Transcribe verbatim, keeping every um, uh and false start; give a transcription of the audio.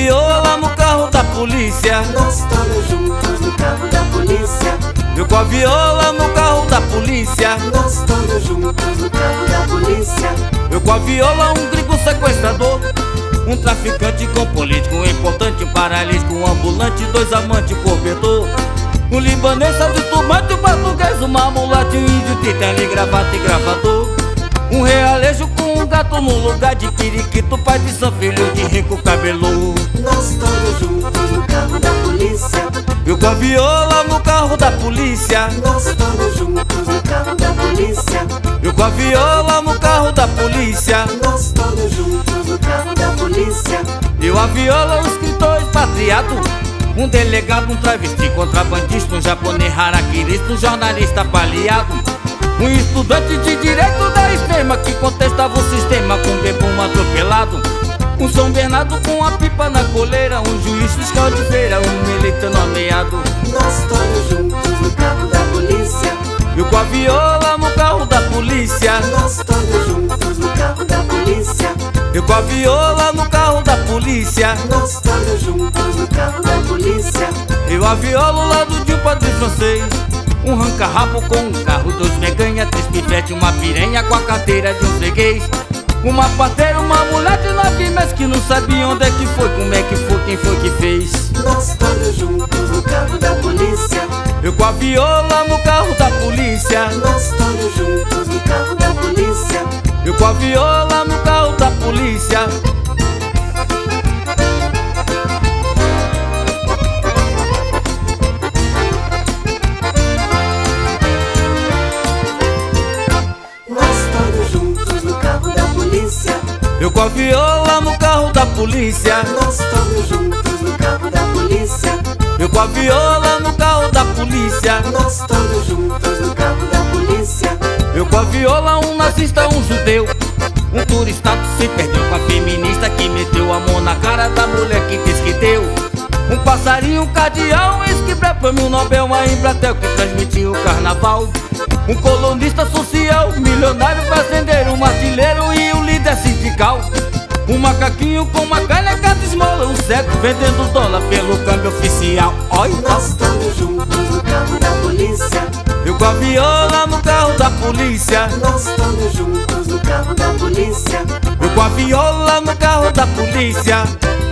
viola no carro da polícia. Nós todos juntos no carro da polícia. Eu com a viola no carro da polícia. Nós todos juntos no carro da polícia. Eu com a viola, um gringo sequestrador, um traficante com político, um importante, um paralítico, um ambulante, dois amantes, cobertor, um libanês de turbante, um português, uma mulata, um índio de tele, gravata e gravador, um realejo com um gato no lugar de periquito, pai de São Filho de rico cabeludo. Nós todos juntos no carro da polícia. Eu com a viola no carro da polícia. Nós todos juntos no carro da polícia. Eu com a viola no carro da polícia. Nós todos juntos no carro da polícia. Eu a viola, um escritor expatriado, um delegado, um travesti, contrabandista, um japonês harakirista, um jornalista baleado, um estudante de direito da extrema que contestava o sistema com um bebum atropelado, um São Bernardo com a pipa na coleira, um juiz fiscal de feira, um militar nomeado. Nós todos juntos no carro da polícia. Eu com a viola no carro da polícia. Nós todos juntos no carro da polícia. Eu com a viola no carro da polícia. Nós todos juntos no carro da polícia. Eu a viola ao lado de um padre francês, um ranca-rabo com um carro, dois meganha, três pivete, uma piranha com a carteira de um freguês, uma parteira, uma mulher de nove meses que não sabia onde é que foi, como é que foi, quem foi que fez. Nós todos juntos no carro da polícia. Eu com a viola no carro da polícia. Nós todos juntos no carro da polícia. Eu com a viola no carro da polícia. Eu com a viola no carro da polícia. Nós todos juntos no carro da polícia. Eu com a viola no carro da polícia. Nós todos juntos no carro da polícia. Eu com a viola, um nazista, um judeu, um turista que se perdeu com a feminista que meteu a mão na cara da mulher que disse que deu, um passarinho, um cardeal, um esquibra, prêmio Nobel, uma Embratel que transmitiu o carnaval, um colunista social, milionário, fazendeiro, um artilheiro e um líder sindical, um macaquinho com uma caneca de esmola, um cego vendendo dólar pelo câmbio oficial. Oi, nós todos juntos no carro da polícia. Eu com a viola no carro da polícia. Nós todos juntos no carro da polícia. Eu com a viola no carro da polícia.